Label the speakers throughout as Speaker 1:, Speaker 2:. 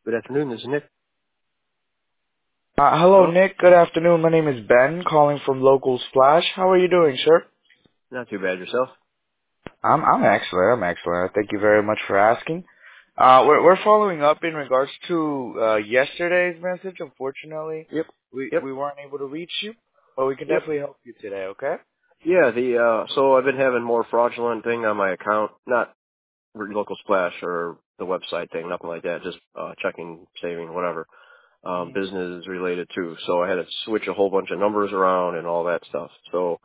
Speaker 1: Good afternoon, this is Nick.
Speaker 2: Hello,
Speaker 1: Hello?
Speaker 2: Nick. Good afternoon. My name is Ben, calling from Local Splash. How are you doing, sir?
Speaker 1: Not too bad yourself?
Speaker 2: I'm excellent. I'm excellent. Thank you very much for asking. We're following up in regards to yesterday's message. Unfortunately,
Speaker 1: Yep.
Speaker 2: we
Speaker 1: Yep.
Speaker 2: weren't able to reach you, but we can
Speaker 1: Yep.
Speaker 2: definitely help you today. Okay?
Speaker 1: Yeah, so I've been having more fraudulent thing on my account, not local splash or the website thing, nothing like that, just checking, saving, whatever.
Speaker 2: Mm.
Speaker 1: Business related too. So I had to switch a whole bunch of numbers around and all that stuff. So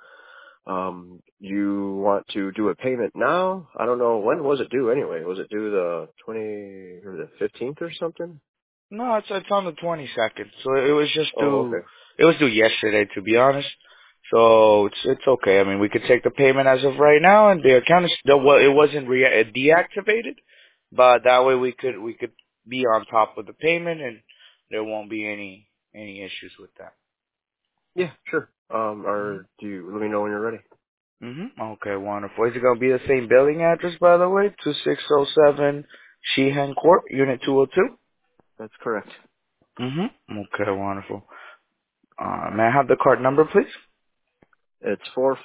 Speaker 1: you want to do a payment now? I don't know, when was it due anyway? Was it due the 20 or the 15th or something?
Speaker 2: No, it's on the 22nd. So it was just
Speaker 1: Oh,
Speaker 2: due.
Speaker 1: okay.
Speaker 2: It was due yesterday, to be honest. So it's okay. I mean, we could take the payment as of right now, and the account is still, well, it wasn't deactivated, but that way we could be on top of the payment, and there won't be any issues with that.
Speaker 1: Yeah, sure.
Speaker 2: Mhm.
Speaker 1: Or do you let me know when you're ready?
Speaker 2: Mhm. Okay, wonderful. Is it gonna be the same billing address, by the way? 2607 Sheehan Court, Unit 202.
Speaker 1: That's correct.
Speaker 2: Mhm. Okay, wonderful. May I have the card number, please?
Speaker 1: It's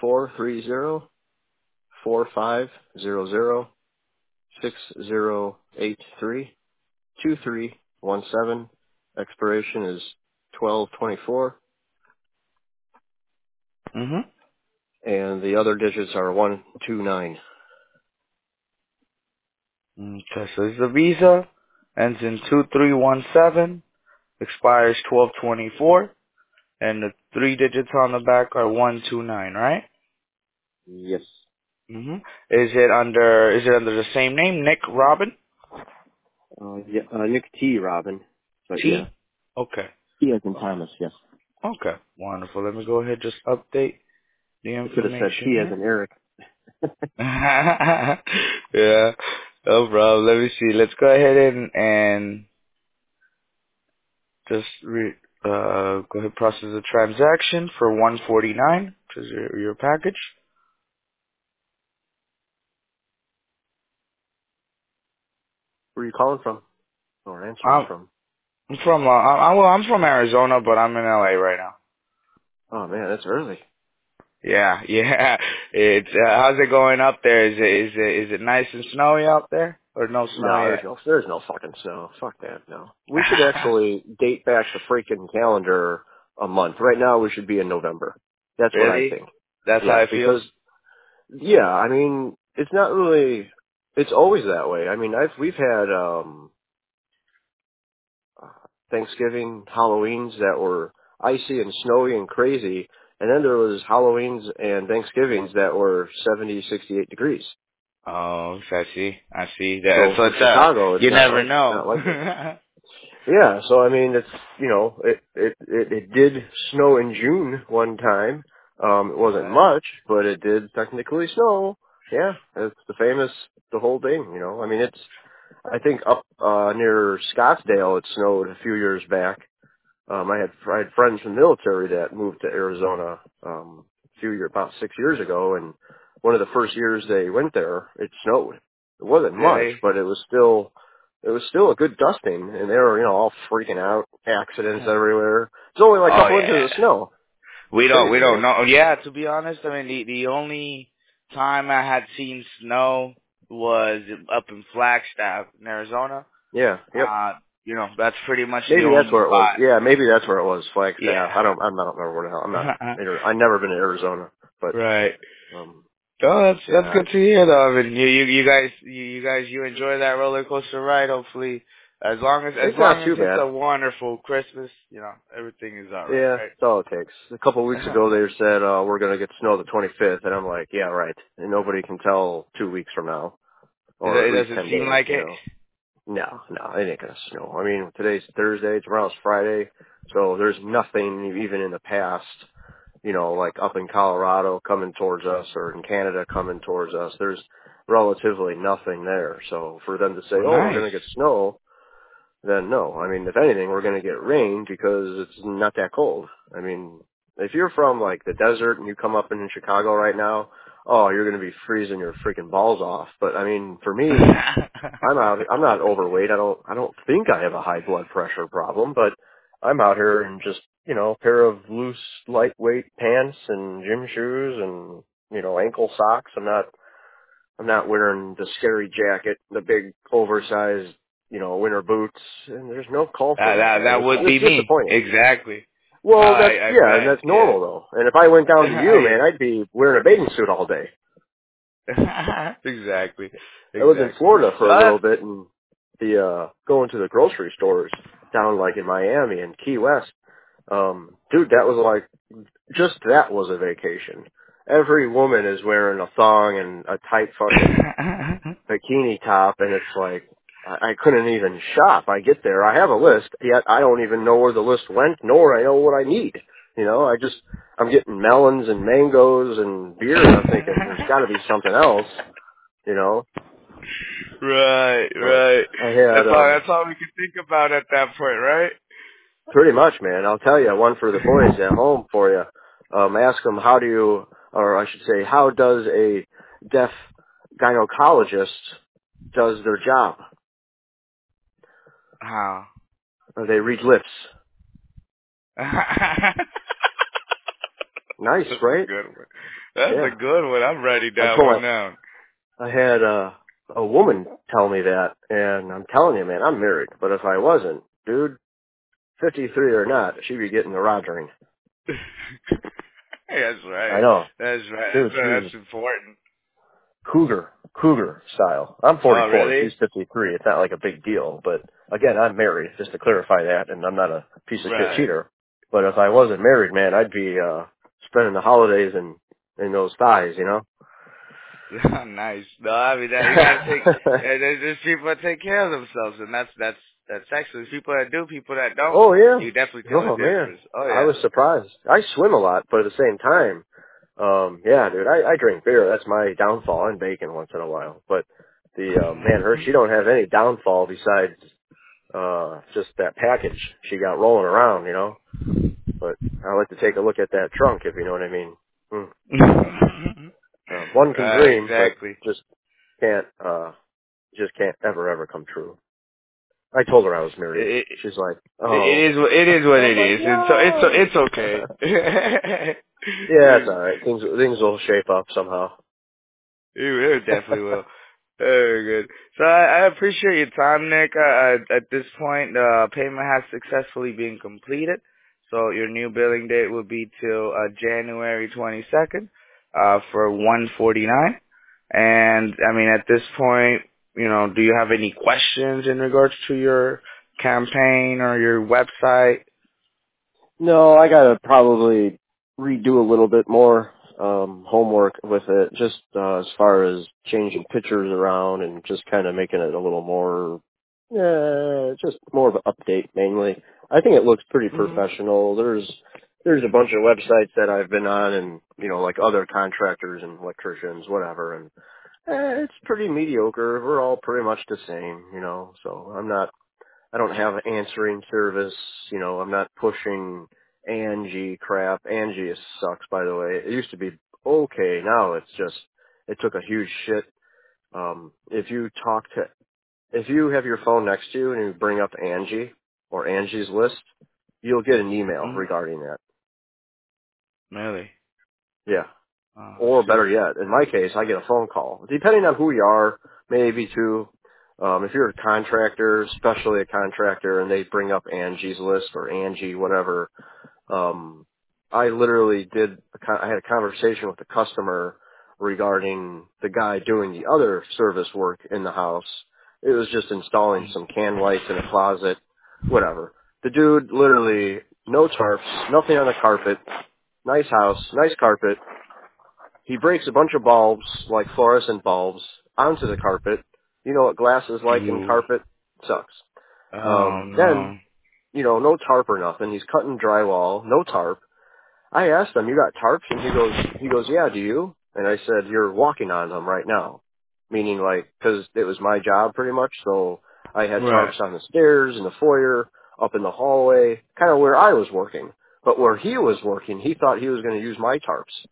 Speaker 1: 4430450060832317. Expiration is 1224,
Speaker 2: Mhm.
Speaker 1: and the other digits are 129.
Speaker 2: Okay, so it's a Visa, ends in 2317, expires 1224, and the three digits on the back are 129, right?
Speaker 1: Yes.
Speaker 2: Mhm. Is it under the same name, Nick Robin?
Speaker 1: Yeah, Nick T. Robin. But yeah,
Speaker 2: T? Okay.
Speaker 1: T as in Thomas, yes.
Speaker 2: Okay. Wonderful. Let me go ahead and just update the
Speaker 1: I could have said
Speaker 2: information
Speaker 1: T as
Speaker 2: here.
Speaker 1: in Eric.
Speaker 2: Yeah. No problem. Let me see. Let's go ahead and just go ahead and process the transaction for 149, which is your package.
Speaker 1: Where are you calling from? Or answering
Speaker 2: I'm
Speaker 1: from?
Speaker 2: I'm from I'm from Arizona, but I'm in LA right now.
Speaker 1: Oh man, that's early.
Speaker 2: Yeah, yeah. It's how's it going up there? Is it nice and snowy out there, or no snow
Speaker 1: No,
Speaker 2: yet?
Speaker 1: there's no fucking snow. Fuck that, no. We should actually date back the freaking calendar a month. Right now we should be in November. That's what I
Speaker 2: Really?
Speaker 1: think.
Speaker 2: That's how
Speaker 1: Yeah,
Speaker 2: it feels.
Speaker 1: because, yeah, I mean, it's not really, it's always that way. I mean, we've had, Thanksgiving, Halloweens that were icy and snowy and crazy, and then there was Halloweens and Thanksgivings that were 70, 68 degrees.
Speaker 2: Oh, I see. I see. That,
Speaker 1: So
Speaker 2: so
Speaker 1: for
Speaker 2: it's
Speaker 1: Chicago, it's
Speaker 2: you
Speaker 1: not
Speaker 2: never
Speaker 1: like,
Speaker 2: know.
Speaker 1: not like it. Yeah, so I mean, it's, it did snow in June one time. It wasn't
Speaker 2: Okay.
Speaker 1: much, but it did technically snow. Yeah, it's the whole thing, I mean, I think up, near Scottsdale it snowed a few years back. I had friends from the military that moved to Arizona, about 6 years ago, and one of the first years they went there, it snowed. It wasn't much,
Speaker 2: Really?
Speaker 1: but it was still a good dusting, and they were, all freaking out, accidents everywhere. It's only like a
Speaker 2: Oh
Speaker 1: couple
Speaker 2: yeah.
Speaker 1: inches of snow.
Speaker 2: We don't we
Speaker 1: Crazy,
Speaker 2: don't
Speaker 1: right?
Speaker 2: know. Yeah, to be honest, I mean the only time I had seen snow was up in Flagstaff in Arizona.
Speaker 1: Yeah, yep.
Speaker 2: That's pretty much the
Speaker 1: Maybe that's
Speaker 2: only
Speaker 1: where it was.
Speaker 2: spot.
Speaker 1: Yeah, maybe that's where it was, Flagstaff.
Speaker 2: Yeah.
Speaker 1: I don't remember where the hell. I've never been to Arizona, but,
Speaker 2: Right.
Speaker 1: um,
Speaker 2: Oh, that's
Speaker 1: yeah,
Speaker 2: good to hear, though. I mean, you enjoy that roller coaster ride. Hopefully, as long as
Speaker 1: it's not too
Speaker 2: it's
Speaker 1: bad.
Speaker 2: a wonderful Christmas, everything is all right,
Speaker 1: Yeah,
Speaker 2: right?
Speaker 1: that's all it takes. A couple of weeks ago, they said we're going to get snow the 25th, and I'm like, yeah, right. And nobody can tell 2 weeks from now, or
Speaker 2: It
Speaker 1: at least
Speaker 2: doesn't
Speaker 1: 10
Speaker 2: seem
Speaker 1: days.
Speaker 2: like it.
Speaker 1: No, it ain't going to snow. I mean, today's Thursday, tomorrow's Friday, so there's nothing even in the past, like up in Colorado coming towards us, or in Canada coming towards us. There's relatively nothing there. So for them to say,
Speaker 2: Well,
Speaker 1: oh, we're
Speaker 2: nice.
Speaker 1: going to get snow, then no. I mean, if anything, we're going to get rain because it's not that cold. I mean, if you're from like the desert and you come up in Chicago right now, oh, you're going to be freezing your freaking balls off. But I mean, for me, I'm not overweight. I don't think I have a high blood pressure problem, but I'm out here in just, a pair of loose, lightweight pants and gym shoes and, ankle socks. I'm not wearing the scary jacket, the big oversized, winter boots, and there's no call for that, man.
Speaker 2: That would
Speaker 1: It's
Speaker 2: be me.
Speaker 1: disappointing.
Speaker 2: Exactly. No,
Speaker 1: Well,
Speaker 2: I
Speaker 1: and
Speaker 2: bet.
Speaker 1: that's normal though. And if I went down to you,
Speaker 2: Yeah.
Speaker 1: man, I'd be wearing a bathing suit all day.
Speaker 2: Exactly.
Speaker 1: I lived in
Speaker 2: Exactly.
Speaker 1: Florida for
Speaker 2: No,
Speaker 1: a little bit, and going to the grocery stores down like in Miami and Key West. Dude, that was a vacation. Every woman is wearing a thong and a tight fucking bikini top, and it's like, I couldn't even shop. I get there, I have a list, yet I don't even know where the list went, nor I know what I need. I'm getting melons and mangoes and beer, and I'm thinking, there's gotta be something else, you know?
Speaker 2: right,
Speaker 1: But
Speaker 2: right.
Speaker 1: I had,
Speaker 2: That's all we can think about at that point, right?
Speaker 1: pretty much, man. I'll tell you, one for the boys at home for you. Ask them how does a deaf gynecologist does their job?
Speaker 2: How?
Speaker 1: They read lips.
Speaker 2: That's
Speaker 1: Nice,
Speaker 2: a
Speaker 1: right?
Speaker 2: good one. That's
Speaker 1: Yeah.
Speaker 2: a good one. I'm writing
Speaker 1: I
Speaker 2: that
Speaker 1: told
Speaker 2: one down.
Speaker 1: I had a woman tell me that, and I'm telling you, man, I'm married. But if I wasn't, dude, 53 or not, she'd be getting the rogering.
Speaker 2: That's
Speaker 1: I
Speaker 2: right.
Speaker 1: know.
Speaker 2: That's right.
Speaker 1: Dude, she's
Speaker 2: That's important.
Speaker 1: cougar style. I'm
Speaker 2: Oh,
Speaker 1: 44.
Speaker 2: really?
Speaker 1: She's 53. It's not like a big deal. But again, I'm married, just to clarify that, and I'm not a piece of shit
Speaker 2: Right.
Speaker 1: cheater. But if I wasn't married, man, I'd be spending the holidays in those thighs, you know?
Speaker 2: Nice. No, I mean that you gotta take. There's people that take care of themselves, and that's actually people that do, people that don't.
Speaker 1: Oh, yeah.
Speaker 2: You definitely tell the
Speaker 1: Oh, man.
Speaker 2: difference. Oh
Speaker 1: I was surprised. I swim a lot, but at the same time, yeah, dude, I drink beer. That's my downfall, and bacon once in a while. But she don't have any downfall besides just that package she got rolling around, you know. But I like to take a look at that trunk, if you know what I mean. Mm.
Speaker 2: yeah.
Speaker 1: One can dream, but
Speaker 2: Exactly.
Speaker 1: just can't ever come true. I told her I was married.
Speaker 2: It,
Speaker 1: She's like, oh.
Speaker 2: it is it is what
Speaker 1: I'm
Speaker 2: it
Speaker 1: like,
Speaker 2: is, and so
Speaker 1: no.
Speaker 2: it's okay.
Speaker 1: Yeah, it's all right. Things will shape up somehow.
Speaker 2: You definitely will. Very good. So I appreciate your time, Nick. At this point, the payment has successfully been completed. So your new billing date will be till January 22nd for 149. And I mean, at this point, do you have any questions in regards to your campaign or your website?
Speaker 1: No, I gotta probably redo a little bit more homework with it, just as far as changing pictures around and just kind of making it a little more, just more of an update mainly. I think it looks pretty
Speaker 2: Hmm.
Speaker 1: professional. There's a bunch of websites that I've been on, and like other contractors and electricians, whatever, and it's pretty mediocre. We're all pretty much the same, So I don't have an answering service. I'm not pushing Angie crap. Angie sucks, by the way. It used to be okay. Now it took a huge shit. If if you have your phone next to you and you bring up Angie or Angie's List, you'll get an email
Speaker 2: Hmm.
Speaker 1: regarding that.
Speaker 2: Really?
Speaker 1: Yeah.
Speaker 2: Oh, I
Speaker 1: Or
Speaker 2: see.
Speaker 1: better yet, in my case, I get a phone call. Depending on who you are, maybe two. If you're a contractor, especially a contractor, and they bring up Angie's List or Angie, whatever, I literally I had a conversation with the customer regarding the guy doing the other service work in the house. It was just installing some can lights in a closet, whatever. The dude literally, no tarps, nothing on the carpet, nice house, nice carpet. He breaks a bunch of bulbs, like fluorescent bulbs, onto the carpet. You know what glass is like in
Speaker 2: Ooh.
Speaker 1: carpet? Sucks.
Speaker 2: Oh
Speaker 1: Then,
Speaker 2: no.
Speaker 1: no tarp or nothing. He's cutting drywall, no tarp. I asked him, you got tarps? And he goes, yeah, do you? And I said, you're walking on them right now. Meaning like, cause it was my job pretty much, so I had
Speaker 2: Right.
Speaker 1: tarps on the stairs, in the foyer, up in the hallway, kind of where I was working. But where he was working, he thought he was going to use my tarps.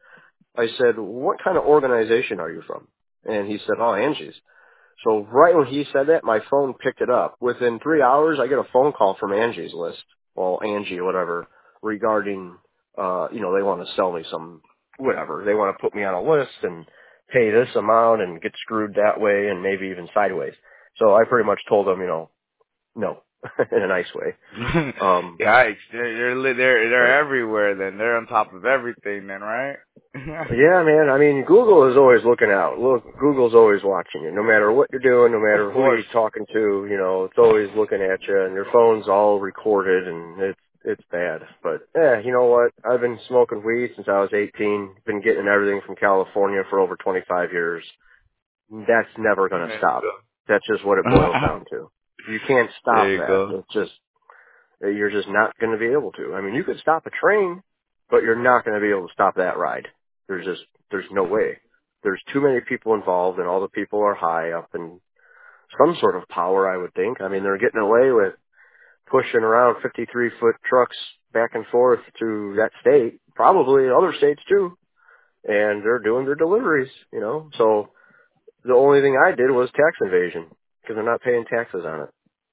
Speaker 1: I said, what kind of organization are you from? And he said, oh, Angie's. So right when he said that, my phone picked it up. Within 3 hours, I get a phone call from Angie's List, well, Angie or whatever, regarding, they want to sell me some, whatever. They want to put me on a list and pay this amount and get screwed that way and maybe even sideways. So I pretty much told them, no, in a nice way.
Speaker 2: Yikes! They're
Speaker 1: Yeah.
Speaker 2: everywhere. Then they're on top of everything. Then, right?
Speaker 1: Yeah, man. I mean, Google is always looking out. Look, Google's always watching you. No matter what you're doing, no
Speaker 2: Of
Speaker 1: matter who
Speaker 2: course.
Speaker 1: you're talking to, it's always looking at you, and your phone's all recorded, and it's bad. But yeah, you know what? I've been smoking weed since I was 18. Been getting everything from California for over 25 years. That's never going to
Speaker 2: There you
Speaker 1: stop. That's just what it boils
Speaker 2: go.
Speaker 1: down to. You can't stop
Speaker 2: There you
Speaker 1: that.
Speaker 2: go.
Speaker 1: It's just you're just not going to be able to. I mean, you could stop a train, but you're not going to be able to stop that ride. There's no way. There's too many people involved, and all the people are high up in some sort of power, I would think. I mean, they're getting away with pushing around 53-foot trucks back and forth to that state, probably other states too, and they're doing their deliveries. So the only thing I did was tax evasion because they're not paying taxes on it.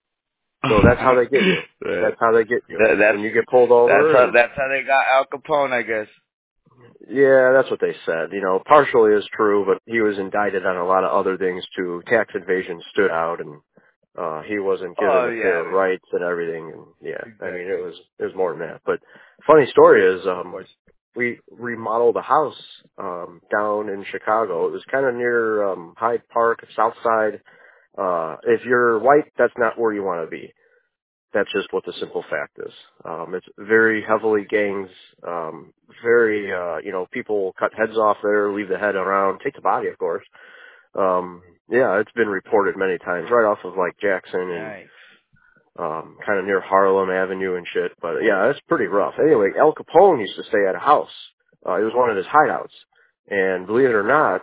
Speaker 1: So that's how they get you.
Speaker 2: that,
Speaker 1: That's how they get you.
Speaker 2: that's
Speaker 1: When you get pulled over and
Speaker 2: that's how they got Al Capone, I guess.
Speaker 1: yeah, that's what they said. Partially is true, but he was indicted on a lot of other things too. Tax evasion stood out, and he wasn't given
Speaker 2: Oh
Speaker 1: the
Speaker 2: yeah,
Speaker 1: fair rights and everything. And yeah, I mean
Speaker 2: exactly.
Speaker 1: it was more than that. But funny story is
Speaker 2: Of course.
Speaker 1: we remodeled a house down in Chicago. It was kind of near Hyde Park, South Side. If you're white, that's not where you want to be. That's just what the simple fact is. It's very heavily gangs, very, people cut heads off there, leave the head around, take the body, of course. Yeah, it's been reported many times, right off of like Jackson and,
Speaker 2: Yikes.
Speaker 1: kind of near Harlem Avenue and shit. But yeah, it's pretty rough. Anyway, Al Capone used to stay at a house. It was one of his hideouts. And believe it or not,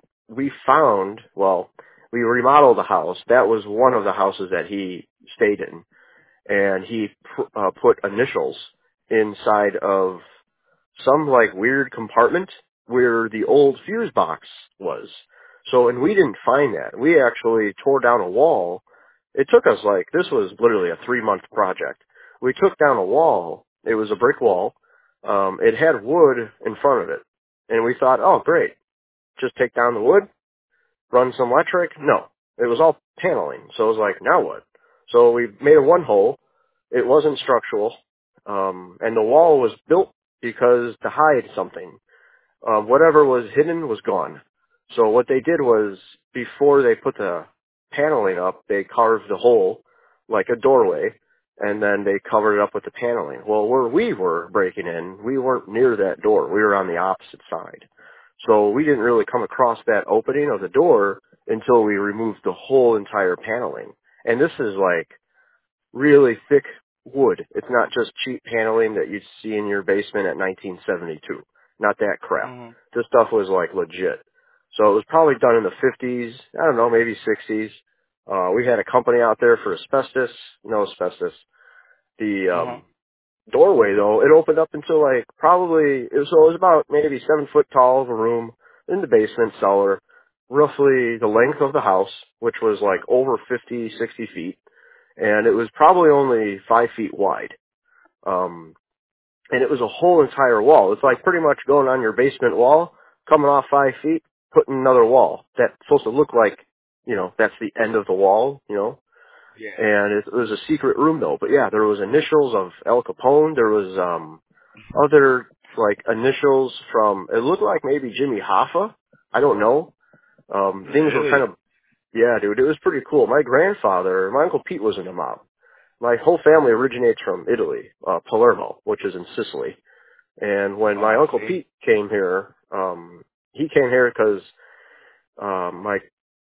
Speaker 1: we remodeled the house. That was one of the houses that he stayed in, and he put initials inside of some like weird compartment where the old fuse box was. So, and we didn't find that. We actually tore down a wall. It took us this was literally a 3-month project. We took down a wall. It was a brick wall. It had wood in front of it. And we thought, oh great, just take down the wood, run some electric. No, it was all paneling. So it was like, now what? So we made a one hole. It wasn't structural. And the wall was built because to hide something. Whatever was hidden was gone. So what they did was, before they put the paneling up, they carved the hole like a doorway, and then they covered it up with the paneling. Well, where we were breaking in, we weren't near that door. We were on the opposite side. So we didn't really come across that opening of the door until we removed the whole entire paneling. And this is like really thick wood. It's not just cheap paneling that you'd see in your basement at 1972. Not that crap.
Speaker 2: Mhm.
Speaker 1: This stuff was like legit. So it was probably done in the 50s, I don't know, maybe 60s. We had a company out there for asbestos. No asbestos. The
Speaker 2: Mhm.
Speaker 1: doorway though, it opened up into like so it was about maybe 7 foot tall of a room in the basement cellar, roughly the length of the house, which was like over 50, 60 feet, and it was probably only 5 feet wide. And it was a whole entire wall. It's like pretty much going on your basement wall, coming off 5 feet, putting another wall that's supposed to look like, that's the end of the wall.
Speaker 2: Yeah.
Speaker 1: And it was a secret room though. But yeah, there was initials of Al Capone. There was, other like initials from, it looked like maybe Jimmy Hoffa. I don't know. Things were kind
Speaker 2: Really?
Speaker 1: of, yeah, dude, it was pretty cool. My Uncle Pete was in the mob. My whole family originates from Italy, Palermo, which is in Sicily. And when my
Speaker 2: Oh,
Speaker 1: Uncle
Speaker 2: see.
Speaker 1: Pete came here, he came here because my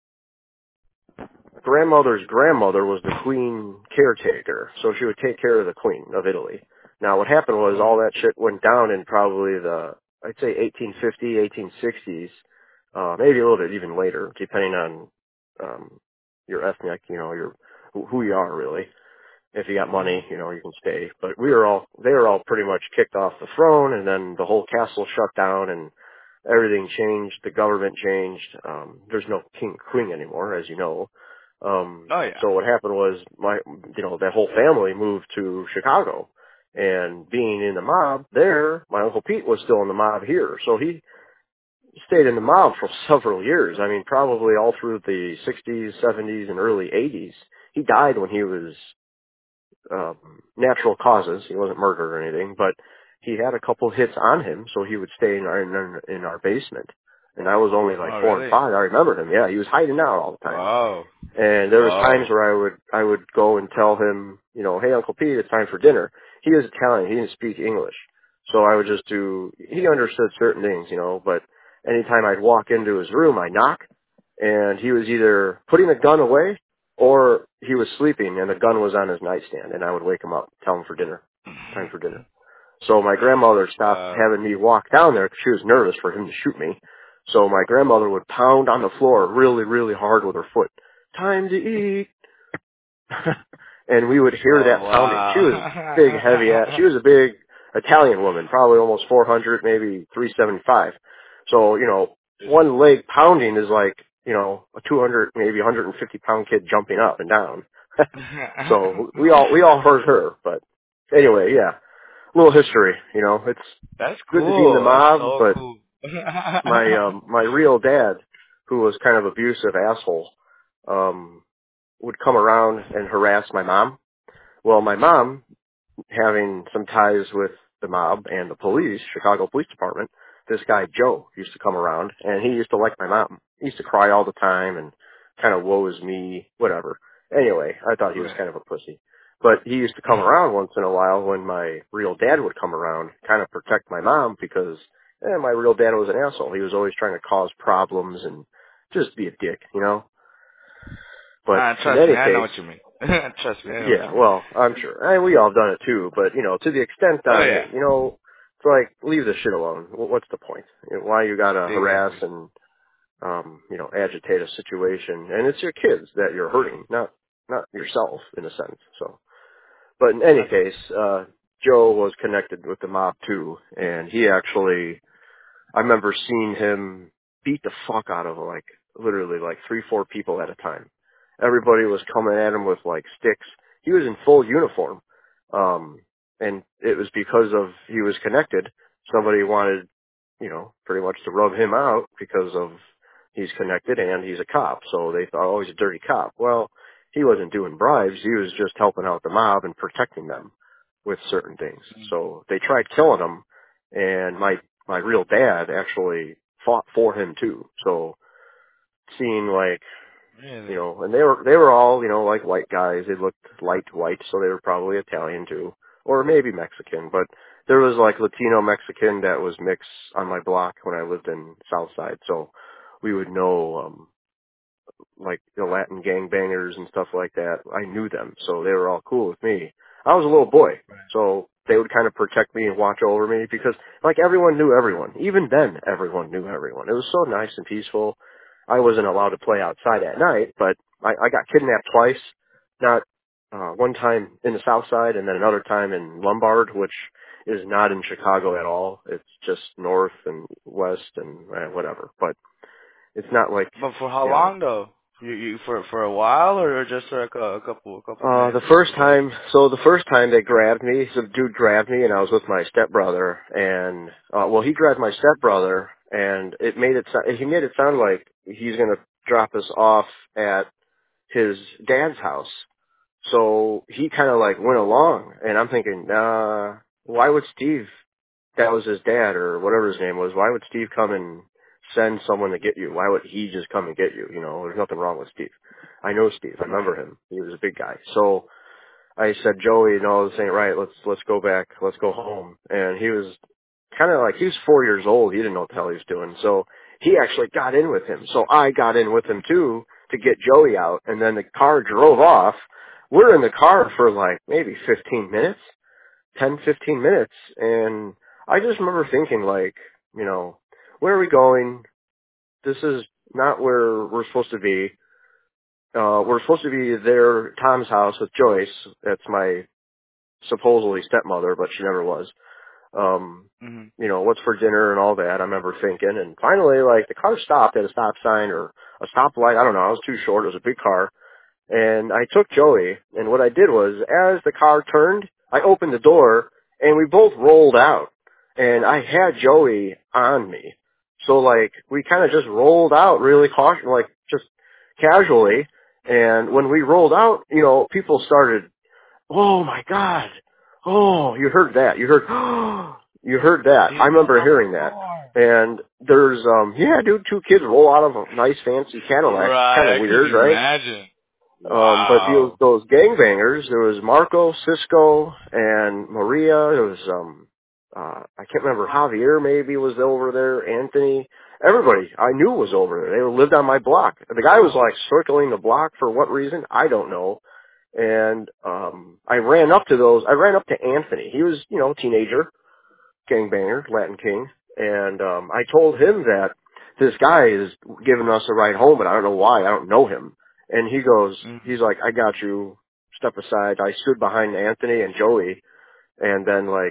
Speaker 1: grandmother's grandmother was the queen caretaker, so she would take care of the queen of Italy. Now, what happened was all
Speaker 2: Mhm.
Speaker 1: that shit went down in probably I'd say 1850, 1860s, maybe a little bit even later, depending on your ethnic, who you are really. If you got money,
Speaker 2: Mhm.
Speaker 1: you can stay. But they were all pretty much kicked off the throne, and then the whole castle shut down, and everything changed. The government changed. There's no king queen anymore, as you know.
Speaker 2: Oh yeah.
Speaker 1: So what happened was that whole family moved to Chicago, and being in the mob there, my Uncle Pete was still in the mob here. So he stayed in the mob for several years. I mean, probably all through the 60s, 70s, and early 80s. He died when he was natural causes. He wasn't murdered or anything, but he had a couple hits on him, so he would stay in our basement. And I was only like
Speaker 2: Oh
Speaker 1: 4 and
Speaker 2: really?
Speaker 1: 5. I remember him. Yeah, he was hiding out all the time.
Speaker 2: Wow.
Speaker 1: And there was times
Speaker 2: Wow.
Speaker 1: where I would go and tell him, hey, Uncle Pete, it's time for dinner. He was Italian. He didn't speak English. So I would just he understood certain things, but anytime I'd walk into his room, I knock, and he was either putting the gun away or he was sleeping and the gun was on his nightstand, and I would wake him up, tell him for dinner, time for dinner. So my grandmother stopped having me walk down there because she was nervous for him to shoot me. So my grandmother would pound on the floor really, really hard with her foot. Time to eat. And we would hear
Speaker 2: Oh
Speaker 1: that pounding. She was big, heavy. She
Speaker 2: wow.
Speaker 1: was a big Italian woman, probably almost 400, maybe 375. So, one leg pounding is like, a 200, maybe 150 pound kid jumping up and down. So we all heard her. But anyway, yeah, a little history. It's
Speaker 2: That's
Speaker 1: good to be in the
Speaker 2: cool. That's
Speaker 1: mob,
Speaker 2: so
Speaker 1: but
Speaker 2: cool.
Speaker 1: my real dad, who was kind of abusive asshole, would come around and harass my mom. Well, my mom, having some ties with the mob and the police, Chicago Police Department, this guy Joe used to come around, and he used to like my mom. He used to cry all the time and kind of woe is me, whatever. Anyway, I thought he was
Speaker 2: Right.
Speaker 1: kind of a pussy. But he used to come around once in a while when my real dad would come around, kind of protect my mom because my real dad was an asshole. He was always trying to cause problems and just be a dick. But in
Speaker 2: Trust me,
Speaker 1: any
Speaker 2: I know
Speaker 1: case,
Speaker 2: what you mean. Trust me, I know what
Speaker 1: yeah,
Speaker 2: you mean.
Speaker 1: well, I'm sure. And we all done it too, but, to the extent
Speaker 2: Oh
Speaker 1: that,
Speaker 2: yeah.
Speaker 1: it's like, leave this shit alone. What's the point? Why you gotta harass
Speaker 2: Exactly.
Speaker 1: and, agitate a situation? And it's your kids that you're hurting, not yourself, in a sense, so. But in any
Speaker 2: Exactly.
Speaker 1: case, Joe was connected with the mob too, and he actually, I remember seeing him beat the fuck out of literally 3-4 people at a time. Everybody was coming at him with sticks. He was in full uniform. And it was because of he was connected. Somebody wanted, pretty much to rub him out because of he's connected and he's a cop. So they thought, oh, he's a dirty cop. Well, he wasn't doing bribes. He was just helping out the mob and protecting them with certain things. So they tried killing him, and my real dad actually fought for him too. So seeing
Speaker 2: Really?
Speaker 1: and they were all, like white guys. They looked light white, so they were probably Italian too, or maybe Mexican. But there was Latino Mexican that was mixed on my block when I lived in Southside, so we would know the Latin gangbangers and stuff like that. I knew them, so they were all cool with me. I was a little boy, so they would kind of protect me and watch over me because everyone knew everyone. Even then, everyone knew everyone. It was so nice and peaceful. I wasn't allowed to play outside at night, but I got kidnapped twice. Not one time in the South Side and then another time in Lombard, which is not in Chicago at all. It's just north and west and whatever. But it's not like,
Speaker 2: But for how
Speaker 1: you know,
Speaker 2: long though? You for a while or just for a couple minutes
Speaker 1: the first time they grabbed me, some dude grabbed me and I was with my stepbrother and, he grabbed my stepbrother and he made it sound like he's going to drop us off at his dad's house. So he kind of went along and I'm thinking, why would Steve, that was his dad or whatever his name was, why would Steve come and send someone to get you? Why would he just come and get you? There's nothing wrong with Steve. I know Steve. I
Speaker 2: Right.
Speaker 1: remember him. He was a big guy. So I said, Joey, no, this ain't right. Let's go back. Let's go home. And he was kind of he was 4 years old. He didn't know what the hell he was doing. So he actually got in with him. So I got in with him too to get Joey out. And then the car drove off. We're in the car for maybe 15 minutes, 10, 15 minutes. And I just remember thinking where are we going? This is not where we're supposed to be. We're supposed to be there, Tom's house with Joyce. That's my supposedly stepmother, but she never was.
Speaker 2: Mhm.
Speaker 1: What's for dinner and all that. I remember thinking, and finally, like, the car stopped at a stop sign or a stoplight. I don't know. I was too short. It was a big car. And I took Joey, and what I did was, as the car turned, I opened the door, and we both rolled out. And I had Joey on me. So, like, we kind of just rolled out really like, just casually. And when we rolled out, people started, "Oh my God. Oh, you heard that. You heard, you heard that."
Speaker 2: They
Speaker 1: I
Speaker 2: rolled
Speaker 1: remember
Speaker 2: out the
Speaker 1: hearing that.
Speaker 2: car.
Speaker 1: And there's, yeah, dude, two kids roll out of a nice fancy Cadillac. Kind of
Speaker 2: Right, I could
Speaker 1: weird, right?
Speaker 2: imagine.
Speaker 1: But
Speaker 2: Wow.
Speaker 1: those gangbangers, there was Marco, Cisco, and Maria. There was, I can't remember, Javier maybe was over there, Anthony. Everybody I knew was over there. They lived on my block. The guy was like circling the block for what reason? I don't know. And, I ran up to Anthony. He was, teenager, gangbanger, Latin King. And, I told him that this guy is giving us a ride home, but I don't know why. I don't know him. And
Speaker 2: Mhm.
Speaker 1: he's like, "I got you. Step aside." I stood behind Anthony and Joey. And then, like,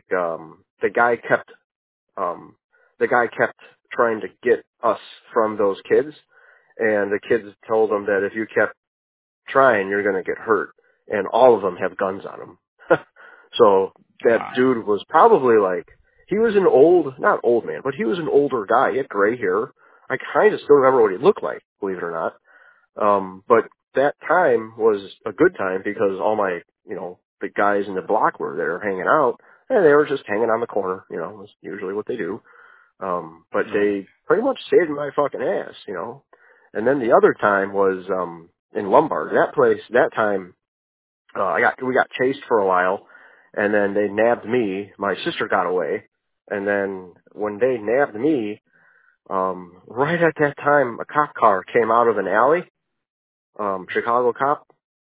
Speaker 1: um, the guy kept trying to get us from those kids. And the kids told him that if you kept trying, you're going to get hurt. And all of them have guns on them. So that
Speaker 2: Wow.
Speaker 1: dude was probably like, he was not old man, but he was an older guy. He had gray hair. I kind of still remember what he looked like, believe it or not. But that time was a good time because all my, the guys in the block were there hanging out, and they were just hanging on the corner, was usually what they do. But
Speaker 2: Right.
Speaker 1: they pretty much saved my fucking ass. And then the other time was, in Lombard. That time, we got chased for a while, and then they nabbed me. My sister got away, and then when they nabbed me, right at that time, a cop car came out of an alley, Chicago cop,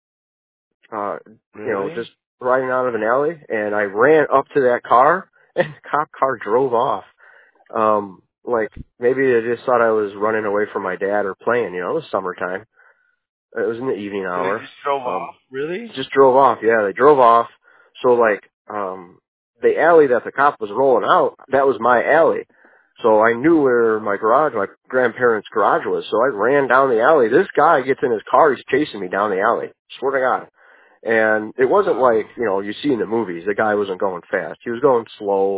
Speaker 1: just
Speaker 2: Really?
Speaker 1: riding out of an alley, and I ran up to that car, and the cop car drove off. Like, maybe they just thought I was running away from my dad or playing, it was summertime. It was in the evening
Speaker 2: So they
Speaker 1: hour.
Speaker 2: just drove
Speaker 1: Um,
Speaker 2: off? Really?
Speaker 1: just drove off. Yeah, they drove off. So, like, the alley that the cop was rolling out, that was my alley. So I knew where my grandparents' garage was. So I ran down the alley. This guy gets in his car. He's chasing me down the alley. Swear to God. And it wasn't like,
Speaker 2: Wow.
Speaker 1: you see in the movies. The guy wasn't going fast. He was going slow.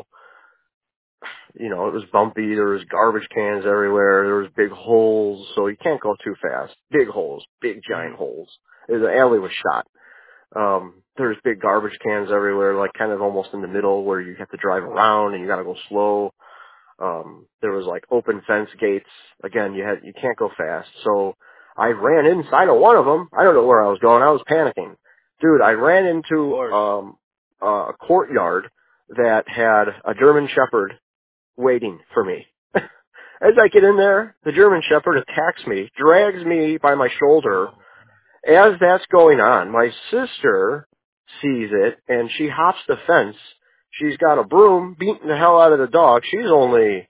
Speaker 1: It was bumpy. There was garbage cans everywhere. There was big holes. So you can't go too fast. Big holes. Big giant
Speaker 2: Mhm.
Speaker 1: holes. The alley was shot. There's big garbage cans everywhere, like kind of almost in the middle where you have to drive around and you gotta go slow. There was like open fence gates. Again, you can't go fast. So I ran inside of one of them. I don't know where I was going. I was panicking. Dude, I ran
Speaker 2: Of
Speaker 1: into,
Speaker 2: course.
Speaker 1: a courtyard that had a German Shepherd waiting for me. As I get in there, the German Shepherd attacks me, drags me by my shoulder.
Speaker 2: Oh.
Speaker 1: As that's going on, my sister sees it, and she hops the fence. She's got a broom, beating the hell out of the dog. She's only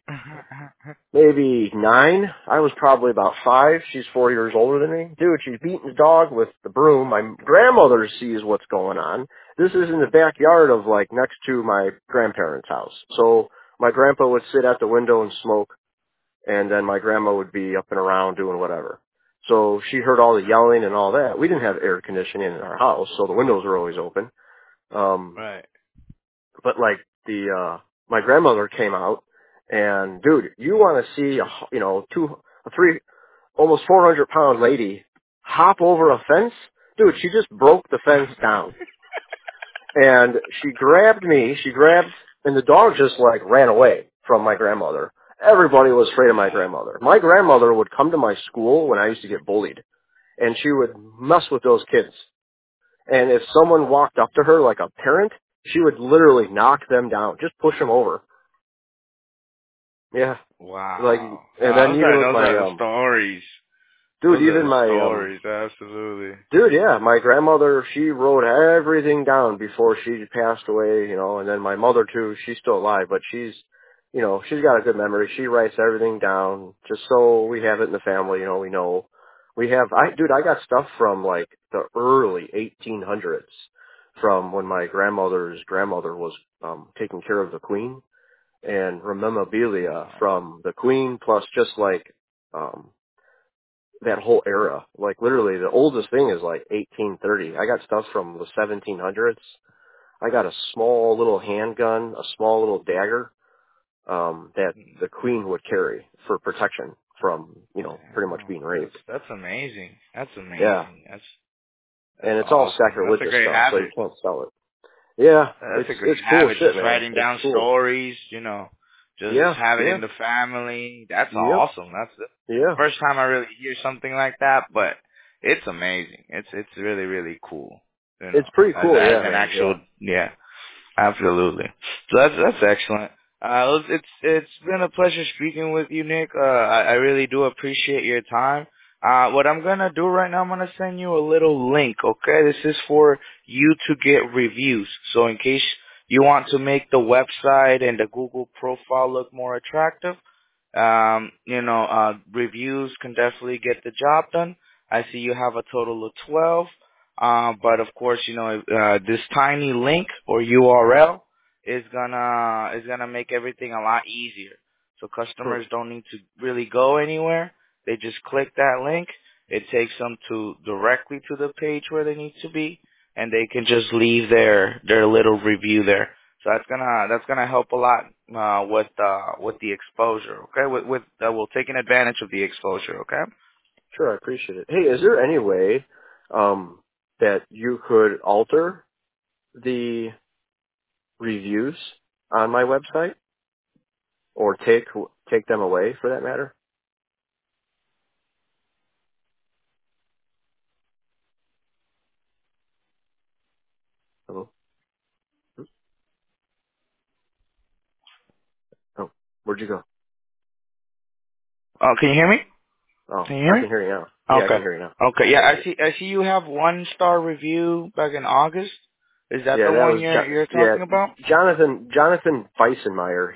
Speaker 1: maybe 9. I was probably about 5. She's 4 years older than me. Dude, she's beating the dog with the broom. My grandmother sees what's going on. This is in the backyard of, like, next to my grandparents' house. So my grandpa would sit at the window and smoke, and then my grandma would be up and around doing whatever. So she heard all the yelling and all that. We didn't have air conditioning in our house, so the windows were always open.
Speaker 2: Right.
Speaker 1: But like my grandmother came out, and dude, you want to see a 3 almost 400-pound lady hop over a fence? Dude, she just broke the fence down. And and the dog just like ran away from my grandmother. Everybody was afraid of my
Speaker 2: Wow.
Speaker 1: grandmother. My grandmother would come to my school when I used to get bullied, and she would mess with those kids. And if someone walked up to her, like a parent, she would literally knock them down, just push them over. Yeah, like,
Speaker 2: Wow.
Speaker 1: and then even with
Speaker 2: Those
Speaker 1: my,
Speaker 2: are the stories.
Speaker 1: dude,
Speaker 2: Those are
Speaker 1: even
Speaker 2: the
Speaker 1: my,
Speaker 2: stories. Absolutely.
Speaker 1: dude, yeah, my grandmother, she wrote everything down before she passed away, and then my mother too, she's still alive, but she's got a good memory. She writes everything down just so we have it in the family, we know. I got stuff from like the early 1800s from when my grandmother's grandmother was, taking care of the queen. and memorabilia from the Queen, plus just like that whole era. Like literally, the oldest thing is like 1830. I got stuff from the 1700s. I got a small little handgun, a small little dagger that the Queen would carry for protection from, pretty much
Speaker 2: Oh,
Speaker 1: being raped.
Speaker 2: that's amazing. That's
Speaker 1: Yeah,
Speaker 2: amazing. That's
Speaker 1: and it's all
Speaker 2: awesome. That's a
Speaker 1: sacrilegious
Speaker 2: great
Speaker 1: stuff, so you
Speaker 2: habit.
Speaker 1: can't sell it. Yeah,
Speaker 2: That's
Speaker 1: it's
Speaker 2: a great
Speaker 1: it's cool
Speaker 2: habit.
Speaker 1: shit,
Speaker 2: Just
Speaker 1: man.
Speaker 2: writing
Speaker 1: It's
Speaker 2: down
Speaker 1: cool.
Speaker 2: stories, just
Speaker 1: Yeah,
Speaker 2: have it
Speaker 1: yeah,
Speaker 2: in the family. That's
Speaker 1: yep,
Speaker 2: awesome. That's the
Speaker 1: yeah.
Speaker 2: first time I really hear something like that, but it's amazing. It's really, really cool.
Speaker 1: It's pretty cool,
Speaker 2: As
Speaker 1: yeah,
Speaker 2: an
Speaker 1: man. Yeah.
Speaker 2: actual, yeah. Absolutely. So that's excellent. It's been a pleasure speaking with you, Nick. I really do appreciate your time. What I'm gonna do right now, I'm gonna send you a little link. Okay, this is for you to get reviews. So in case you want to make the website and the Google profile look more attractive, reviews can definitely get the job done. I see you have a total of 12. But of course, this tiny link or URL is gonna make everything a lot easier. So
Speaker 1: Hmm.
Speaker 2: customers don't need to really go anywhere. They just click that link. It takes them directly to the page where they need to be, and they can just leave their little review there. So that's gonna help a lot with the exposure. Okay, with we'll taking advantage of the exposure. Okay.
Speaker 1: Sure, I appreciate it. Hey, is there any way that you could alter the reviews on my website, or take them away, for that matter? Hello. Hmm? Oh, where'd you go?
Speaker 2: Oh, can you hear me?
Speaker 1: Oh,
Speaker 2: Can you hear
Speaker 1: I
Speaker 2: me?
Speaker 1: can hear you now. Yeah, I
Speaker 2: Okay.
Speaker 1: can hear you now.
Speaker 2: Okay. Yeah, I see you have 1-star review back in August. Is that
Speaker 1: Yeah,
Speaker 2: the
Speaker 1: that
Speaker 2: one
Speaker 1: was
Speaker 2: you're
Speaker 1: yeah,
Speaker 2: talking about?
Speaker 1: Jonathan Beisenmeyer.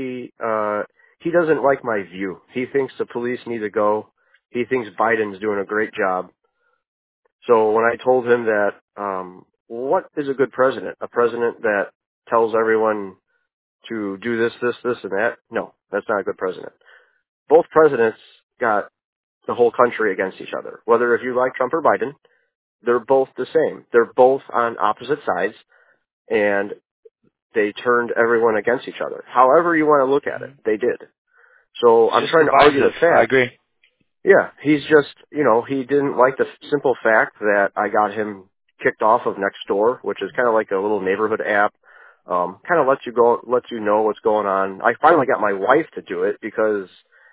Speaker 1: He doesn't like my view. He thinks the police need to go. He thinks Biden's doing a great job. So when I told him that, what is a good president? A president that tells everyone to do this, this, this, and that? No, that's not a good president. Both presidents got the whole country against each other. Whether if you like Trump or Biden, they're both the same. They're both on opposite sides, and they turned everyone against each other. However you want to look at it,
Speaker 2: Mhm.
Speaker 1: they did. So
Speaker 2: It's
Speaker 1: I'm
Speaker 2: just
Speaker 1: trying to argue the
Speaker 2: divisive. I
Speaker 1: fact.
Speaker 2: agree.
Speaker 1: Yeah, he's just, he didn't like the simple fact that I got him kicked off of Nextdoor, which is kind of like a little neighborhood app. Kind of lets you know what's going on. I finally got my wife to do it because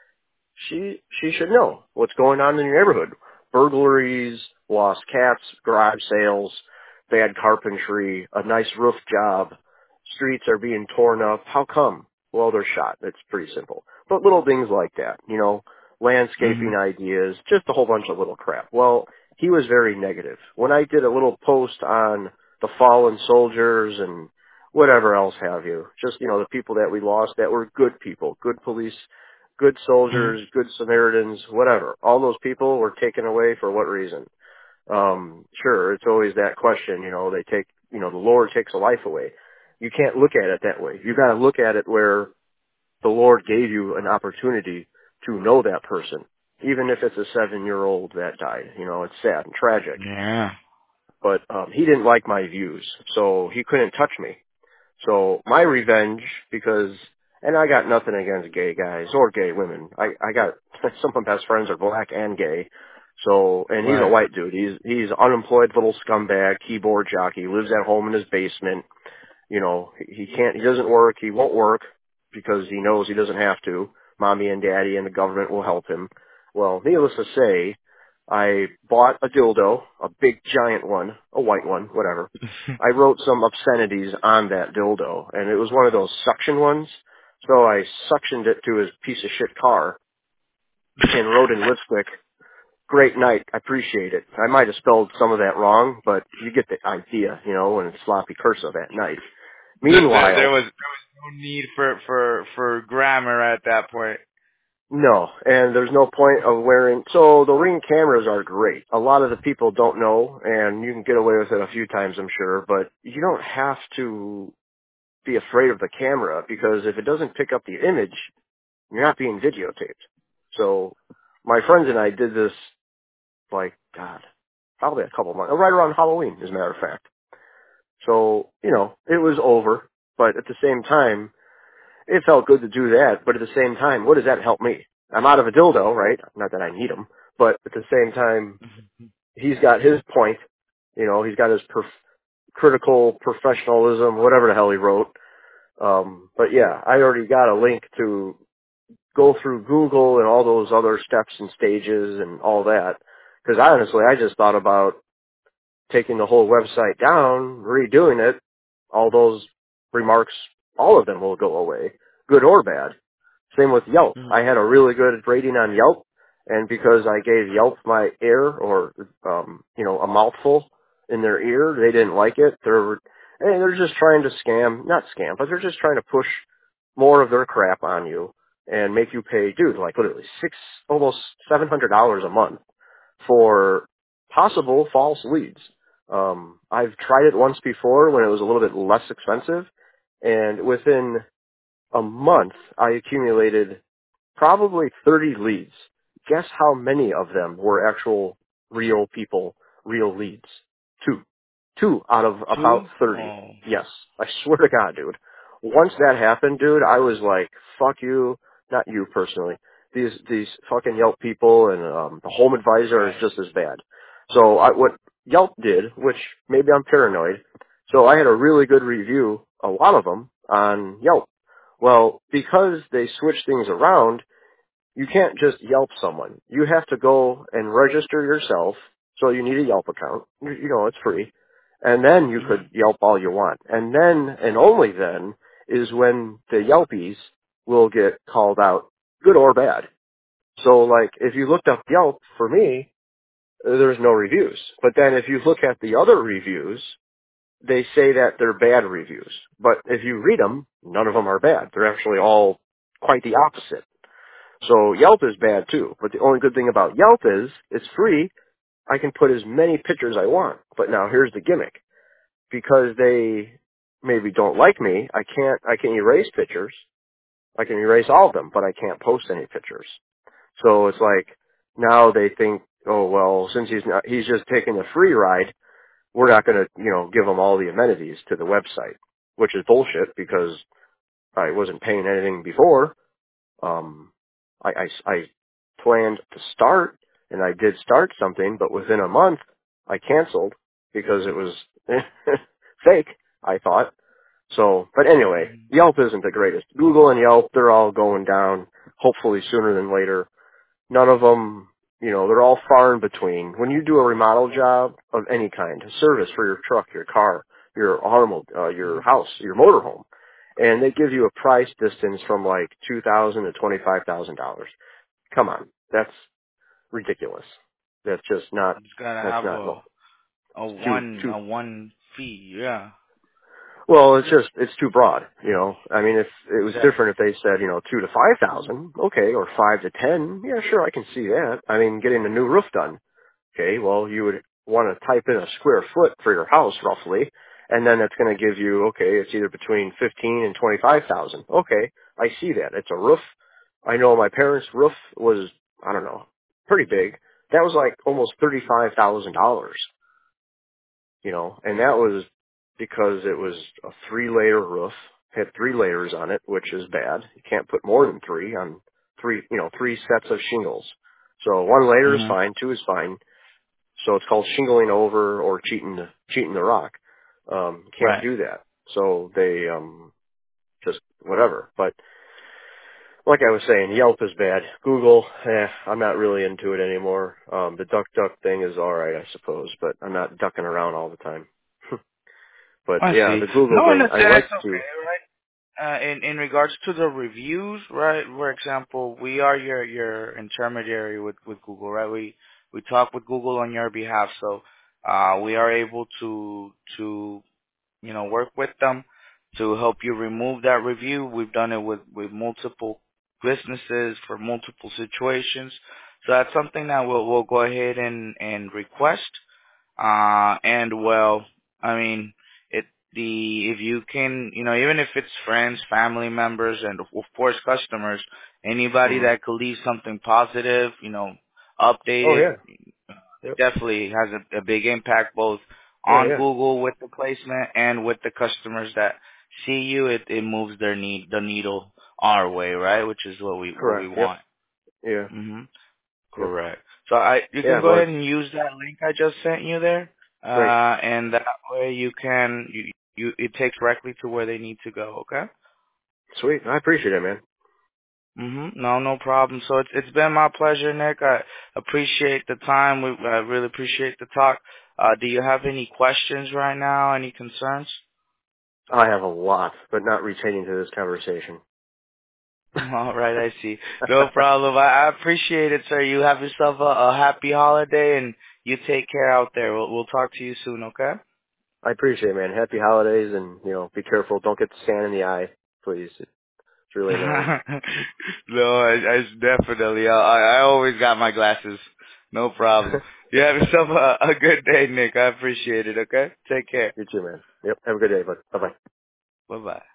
Speaker 1: she should know what's going on in your neighborhood. Burglaries, lost cats, garage sales, bad carpentry, a nice roof job, streets are being torn up. How come? Well, they're shot. It's pretty simple. But little things like that, landscaping
Speaker 2: Mhm.
Speaker 1: ideas, just a whole bunch of little crap. Well, he was very negative. When I did a little post on the fallen soldiers and whatever else have you, just, the people that we lost that were good people, good police, good
Speaker 2: Mhm.
Speaker 1: soldiers, good Samaritans, whatever. All those people were taken away for what reason? Sure, it's always that question, they take, the Lord takes a life away. You can't look at it that way. You gotta look at it where the Lord gave you an opportunity to know that person. Even if it's a 7-year-old that died, it's sad and tragic.
Speaker 2: Yeah.
Speaker 1: But, he didn't like my views, so he couldn't touch me. So my revenge, because, and I got nothing against gay guys or gay women. I got, some of my best friends are black and gay. So, and he's a
Speaker 2: Right.
Speaker 1: white dude. He's an unemployed little scumbag, keyboard jockey, lives at home in his basement. He doesn't work, he won't work because he knows he doesn't have to. Mommy and daddy and the government will help him. Well, needless to say, I bought a dildo, a big giant one, a white one, whatever. I wrote some obscenities on that dildo, and it was one of those suction ones. So I suctioned it to his piece of shit car and wrote in lipstick, "Great night, I appreciate it." I might have spelled some of that wrong, but you get the idea, when it's sloppy cursive at night.
Speaker 2: There
Speaker 1: Meanwhile,
Speaker 2: was no need for grammar at that point.
Speaker 1: no, and there's no point of wearing, so the Ring cameras are great. A lot of the people don't know, and you can get away with it a few times, I'm sure, but you don't have to be afraid of the camera, because if it doesn't pick up the image, you're not being videotaped. So my friends and I did this, like, God, probably a couple months, right around Halloween, as a matter of fact. So, you know, it was over, but at the same time, it felt good to do that, but at the same time, what does that help me? I'm out of a dildo, right? Not that I need him, but at the same time, he's got his point. You know, he's got his critical professionalism, whatever the hell he wrote. But yeah, I already got a link to go through Google and all those other steps and stages and all that. Because honestly, I just thought about taking the whole website down, redoing it. All those remarks, all of them will go away, good or bad. Same with Yelp.
Speaker 2: Mhm.
Speaker 1: I had a really good rating on Yelp, and because I gave Yelp my ear, or you know, a mouthful in their ear, they didn't like it. They're just trying to not scam, but they're just trying to push more of their crap on you and make you pay, dude, like literally almost $700 a month for possible false leads. I've tried it once before when it was a little bit less expensive, and within a month, I accumulated probably 30 leads. Guess how many of them were actual real people, real leads? Two. Two out of about
Speaker 2: Two?
Speaker 1: 30.
Speaker 2: Oh.
Speaker 1: Yes. I swear to God, dude. Once that happened, dude, I was like, fuck you. Not you personally. These fucking Yelp people and the Home Advisor is
Speaker 2: Right.
Speaker 1: just as bad. So what Yelp did, which maybe I'm paranoid, so I had a really good review, a lot of them, on Yelp. Well, because they switched things around, you can't just Yelp someone. You have to go and register yourself. So you need a Yelp account. You know, it's free. And then you
Speaker 2: Mhm.
Speaker 1: could Yelp all you want. And then, and only then, is when the Yelpies will get called out, good or bad. So like, if you looked up Yelp, for me, there's no reviews. But then if you look at the other reviews, they say that they're bad reviews. But if you read them, none of them are bad. They're actually all quite the opposite. So Yelp is bad too. But the only good thing about Yelp is it's free. I can put as many pictures I want. But now here's the gimmick. Because they maybe don't like me, I can erase pictures. I can erase all of them, but I can't post any pictures. So it's like now they think, oh well, since he's just taking a free ride, we're not going to, you know, give him all the amenities to the website, which is bullshit because I wasn't paying anything before. Um, I planned to start, and I did start something, but within a month, I canceled because it was fake, I thought. So, but anyway,
Speaker 2: Mhm.
Speaker 1: Yelp isn't the greatest. Google and Yelp, they're all going down, hopefully sooner than later. None of them, you know, they're all far in between. When you do a remodel job of any kind, a service for your truck, your car, your automobile, your
Speaker 2: Mhm.
Speaker 1: house, your motorhome, and they give you a price distance from like $2,000 to $25,000. Come on, that's ridiculous. That's just not.
Speaker 2: It's gotta
Speaker 1: That's
Speaker 2: have
Speaker 1: not.
Speaker 2: a
Speaker 1: It's too too.
Speaker 2: one fee. Yeah.
Speaker 1: Well, it's too broad. You know, I mean, if it was
Speaker 2: Yes.
Speaker 1: different if they said, you know, 2 to 5,000, okay, or 5 to 10, yeah, sure, I can see that. I mean, getting a new roof done. Okay, well, you would want to type in a square foot for your house, roughly, and then it's going to give you, okay, it's either between 15 and 25,000. Okay, I see that. It's a roof. I know my parents' roof was, I don't know, pretty big. That was like almost $35,000, you know, and that was because it was a 3-layer roof, had 3 layers on it, which is bad. You can't put more than 3 on 3 sets of shingles. So 1 layer is
Speaker 2: Mhm.
Speaker 1: fine, 2 is fine, so it's called shingling over or cheating the rock. Can't
Speaker 2: Right.
Speaker 1: do that. So they just whatever. But like I was saying, Yelp is bad. Google, I'm not really into it anymore. The duck thing is all right, I suppose, but I'm not ducking around all the time. But
Speaker 2: I
Speaker 1: yeah,
Speaker 2: see.
Speaker 1: the Google
Speaker 2: No, in a
Speaker 1: thing, I
Speaker 2: sense,
Speaker 1: like
Speaker 2: it's
Speaker 1: to.
Speaker 2: okay, right? In regards to the reviews, right? For example, we are your intermediary with Google, right? We talk with Google on your behalf, so we are able to work with them to help you remove that review. We've done it with multiple businesses for multiple situations. So that's something that we'll go ahead and request. And well, I mean, it if you can, even if it's friends, family members, and of course customers, anybody
Speaker 1: Mm.
Speaker 2: that could leave something positive,
Speaker 1: Oh
Speaker 2: updated,
Speaker 1: yeah. Yep.
Speaker 2: definitely has a big impact both
Speaker 1: Oh
Speaker 2: on
Speaker 1: yeah.
Speaker 2: Google with the placement and with the customers that see you. It moves the needle our way, right? Which is what we
Speaker 1: Correct. Yep.
Speaker 2: want.
Speaker 1: Yeah.
Speaker 2: Mhm.
Speaker 1: Yep.
Speaker 2: Correct. So you can
Speaker 1: Yeah,
Speaker 2: go
Speaker 1: but
Speaker 2: ahead and use that link I just sent you there,
Speaker 1: great.
Speaker 2: and that way it takes directly to where they need to go. Okay.
Speaker 1: Sweet. I appreciate it, man.
Speaker 2: No problem. So it's been my pleasure, Nick. I appreciate the time. I really appreciate the talk. Do you have any questions right now? Any concerns?
Speaker 1: I have a lot, but not retaining to this conversation.
Speaker 2: All right, I see. No problem. I appreciate it, sir. You have yourself a happy holiday, and you take care out there. We'll talk to you soon, okay?
Speaker 1: I appreciate it, man. Happy holidays, and be careful. Don't get the sand in the eye, please. It's really annoying.
Speaker 2: No, I definitely. I always got my glasses. No problem. You have yourself a good day, Nick. I appreciate it. Okay, take care.
Speaker 1: You too, man. Yep. Have a good day, bud. Bye bye.
Speaker 2: Bye bye.